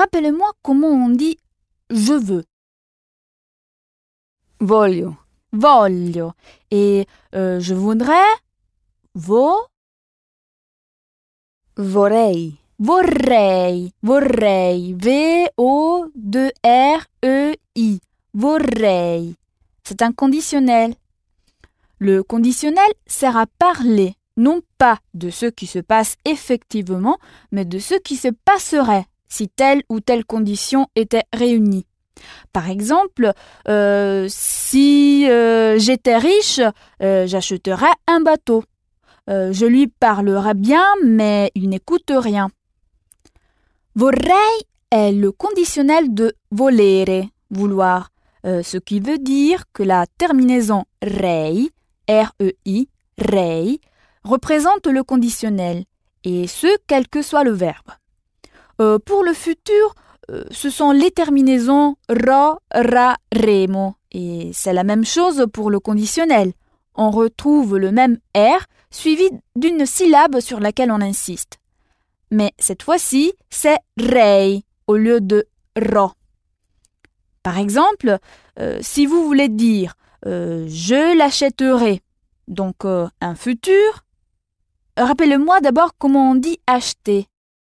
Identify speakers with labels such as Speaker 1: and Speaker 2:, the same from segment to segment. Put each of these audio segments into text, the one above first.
Speaker 1: Rappelez-moi comment on dit « je veux ».
Speaker 2: Voglio.
Speaker 1: Voglio. Et je voudrais.
Speaker 2: Vorrei.
Speaker 1: Vorrei. Vorrei. V-O-2-R-E-I. Vorrei. C'est un conditionnel. Le conditionnel sert à parler, non pas de ce qui se passe effectivement, mais de ce qui se passerait si telle ou telle condition était réunie. Par exemple, si j'étais riche, j'achèterais un bateau. Je lui parlerais bien, mais il n'écoute rien. Vorrei est le conditionnel de volere, vouloir, ce qui veut dire que la terminaison rei, R-E-I, rei, représente le conditionnel, et ce, quel que soit le verbe. Pour le futur, ce sont les terminaisons ro, ra, remo, et c'est la même chose pour le conditionnel. On retrouve le même R suivi d'une syllabe sur laquelle on insiste. Mais cette fois-ci, c'est rei au lieu de ro. Par exemple, si vous voulez dire je l'achèterai, donc un futur, rappelez-moi d'abord comment on dit acheter.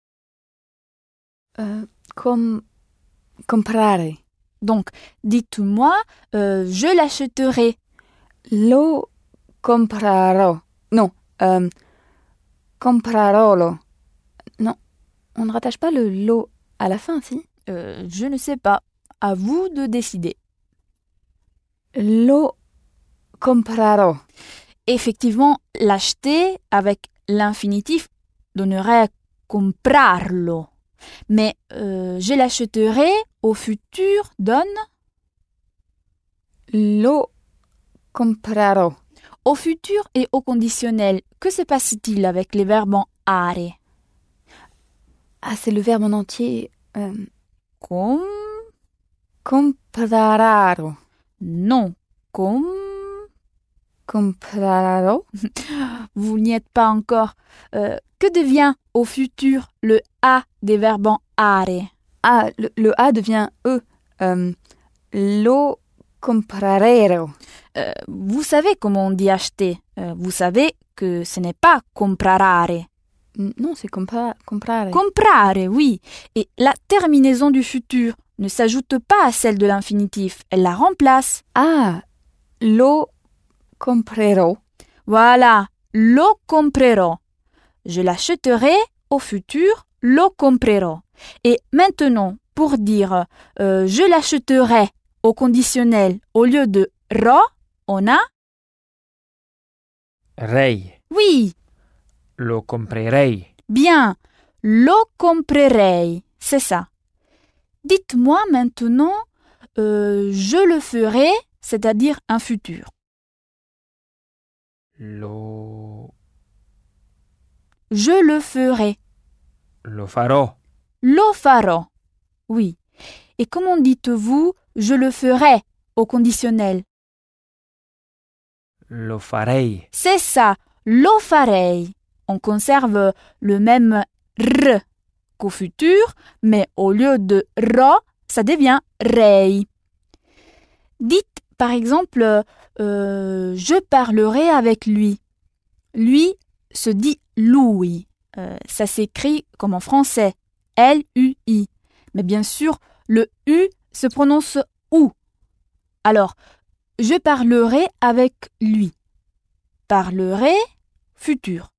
Speaker 2: Comprare.
Speaker 1: Donc, dites-moi, je l'achèterai.
Speaker 2: Lo comprarò. Non, comprarolo. Non, on ne rattache pas le lo à la fin, si?
Speaker 1: Je ne sais pas. À vous de décider.
Speaker 2: Lo comprarò.
Speaker 1: Effectivement, l'acheter avec l'infinitif donnerait comprarlo. Mais je l'achèterai au futur donne
Speaker 2: Lo comprarò.
Speaker 1: au futur et au conditionnel. Que se passe-t-il avec les verbes en are?
Speaker 2: Ah, c'est le verbe en entier.
Speaker 1: Compraro.
Speaker 2: Comprarò.
Speaker 1: Non.
Speaker 2: Comprarò.
Speaker 1: Vous n'y êtes pas encore. Que devient au futur le A des verbes en are?
Speaker 2: Ah, le A devient E. Lo comprarero.
Speaker 1: Vous savez comment on dit acheter. Vous savez que ce n'est pas comprarare.
Speaker 2: Non, c'est comprare.
Speaker 1: Comprare, oui. Et la terminaison du futur ne s'ajoute pas à celle de l'infinitif. Elle la remplace.
Speaker 2: Ah, lo comprerò.
Speaker 1: Voilà, lo comprerò. Je l'achèterai au futur, lo comprerò. Et maintenant, pour dire je l'achèterai au conditionnel au lieu de ro, on a
Speaker 3: Rei.
Speaker 1: oui.
Speaker 3: Lo comprerei.
Speaker 1: Bien, lo comprerei, c'est ça. Dites-moi maintenant, je le ferai, c'est-à-dire un futur.
Speaker 3: Lo
Speaker 1: Je le ferai.
Speaker 3: farò.
Speaker 1: Lo farò. Oui. Et comment dites-vous je le ferai au conditionnel?
Speaker 3: Lo farei.
Speaker 1: C'est ça, lo farei. On conserve le même r qu'au futur, mais au lieu de ro, ça devient rei. Dites par exemple je parlerai avec lui. Lui se dit lui. Ça s'écrit comme en français, L-U-I. Mais bien sûr, le U se prononce OU. Alors, je parlerai avec lui. Parlerai, futur.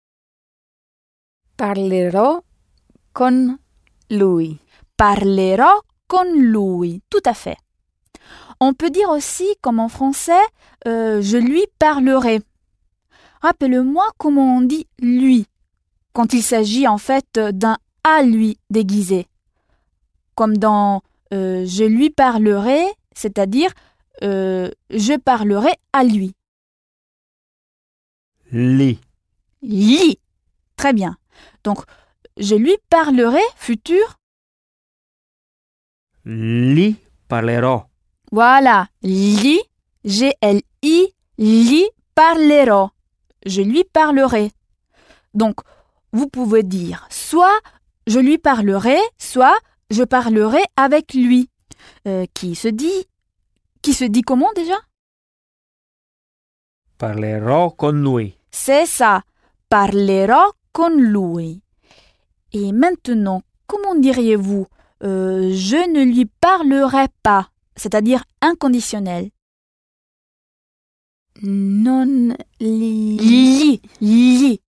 Speaker 2: Parlerò con lui.
Speaker 1: Parlerò con lui. Tout à fait. On peut dire aussi, comme en français, je lui parlerai. Rappelle-moi comment on dit lui, quand il s'agit en fait d'un à lui déguisé. Comme dans je lui parlerai, c'est-à-dire je parlerai à lui.
Speaker 3: Li.
Speaker 1: Li. Très bien. Donc, je lui parlerai, futur.
Speaker 3: Li parlerò.
Speaker 1: Voilà. Li, G-L-I, li parlerò. Je lui parlerai. Donc, vous pouvez dire soit je lui parlerai, soit je parlerai avec lui. Qui se dit comment déjà?
Speaker 3: Parlerò con lui.
Speaker 1: C'est ça. Parlerò con lui. Et maintenant, comment diriez-vous je ne lui parlerai pas, c'est-à-dire inconditionnel.
Speaker 2: Non gli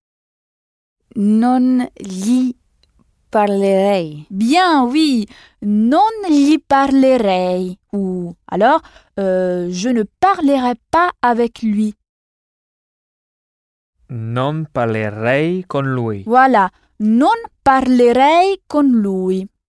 Speaker 2: parlerei.
Speaker 1: Bien, oui. Non gli parlerei. Ou alors, je ne parlerai pas avec lui.
Speaker 3: Non parlerei con lui.
Speaker 1: Voilà. Non parlerei con lui.